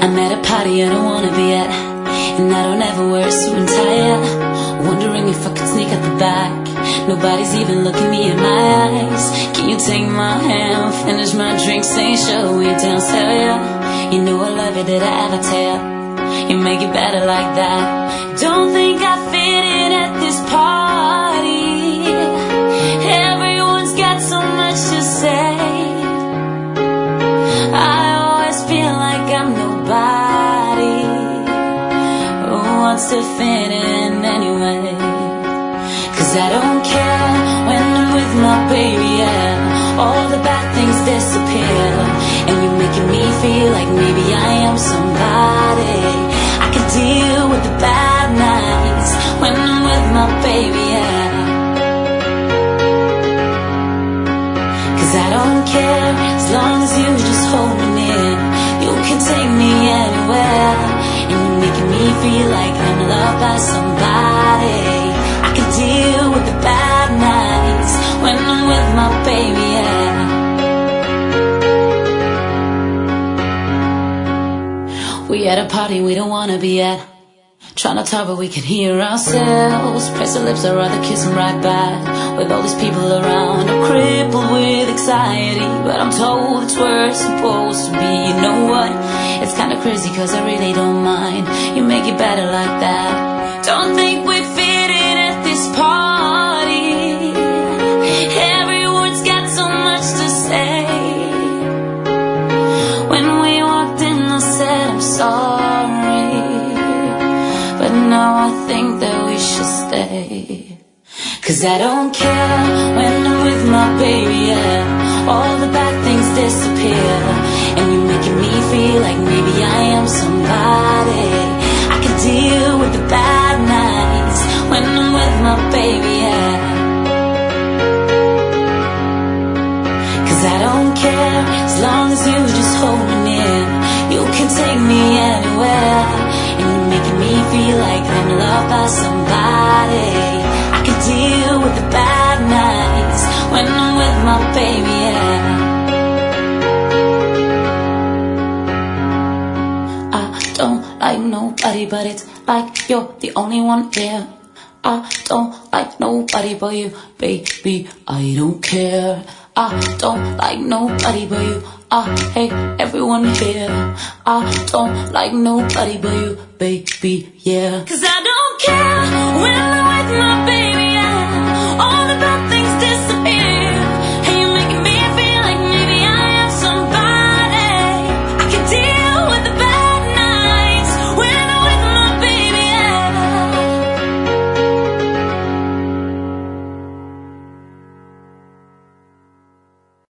I'm at a party I don't wanna be at, and I don't ever wear a suit and tie. Wondering if I could sneak out the back. Nobody's even looking me in my eyes. Can you take my hand, finish my drink, say shall we dance, hell yeah. You know I love it, did I ever tell? You make it better like that. Don't think I fit in at this party. Everyone's got so much to say. I always feel like I'm nobody who wants to fit in anyway. Cause I don't care when I'm with my baby, yeah. All the bad things disappear, and you're making me feel like maybe I am somebody. I can deal with the bad nights when I'm with my baby, yeah. Cause I don't care as long as you just hold me near. You can take me anywhere, and you're making me feel like I'm loved by somebody. I can deal with the bad nights when I'm with my baby, yeah. We at a party we don't wanna be at, trying to talk but we can hear ourselves. Press our lips, I'd rather kiss them right back. With all these people around, I'm crippled with anxiety, but I'm told it's where it's supposed to be. You know what? It's kinda crazy cause I really don't mind. You make it better like that. Don't think we fit in at this party. Everyone's got so much to say. When we walked in I said I'm sorry, but now I think that we should stay. Cause I don't care when I'm with my baby, yeah. All the bad things disappear, and you're making me feel like maybe I am somebody. I can deal with the bad nights when I'm with my baby, yeah. Cause I don't care as long as you just hold me near. You can take me anywhere, and you're making me feel like I'm loved by somebody. I can deal with the bad nights when I'm with my baby, yeah. I don't like nobody, but it's like you're the only one here. I don't like nobody but you, baby, I don't care. I don't like nobody but you, I hate everyone here. I don't like nobody but you, baby, yeah. Cause I don't care when I'm with my baby.